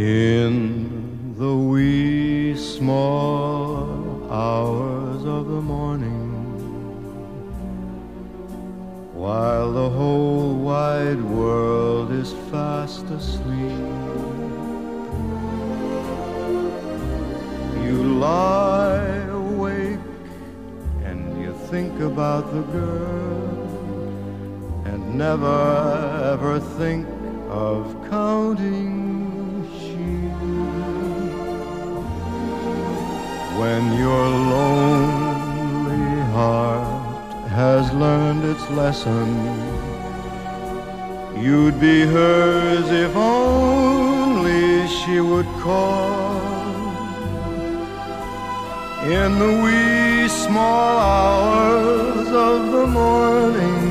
In the wee small hours of the morning, while the whole wide world is fast asleep, you lie awake and you think about the girl, and never ever think of counting sheep. When your lonely heart has learned its lesson, you'd be hers if only she would call. In the wee small hours of the morning,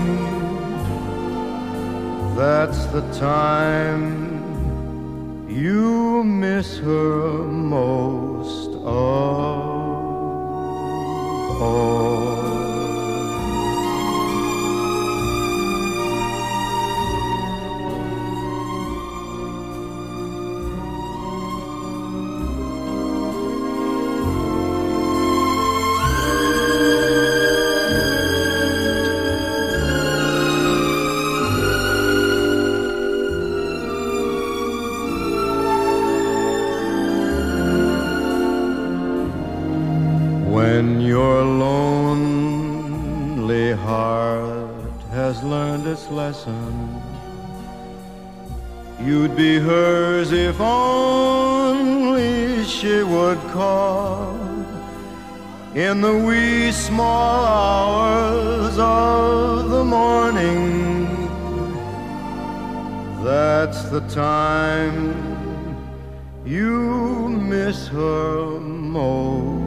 that's the time you miss her most of all. When your lonely heart has learned its lesson, you'd be hers if only she would call. In the wee small hours of the morning, that's the time you miss her most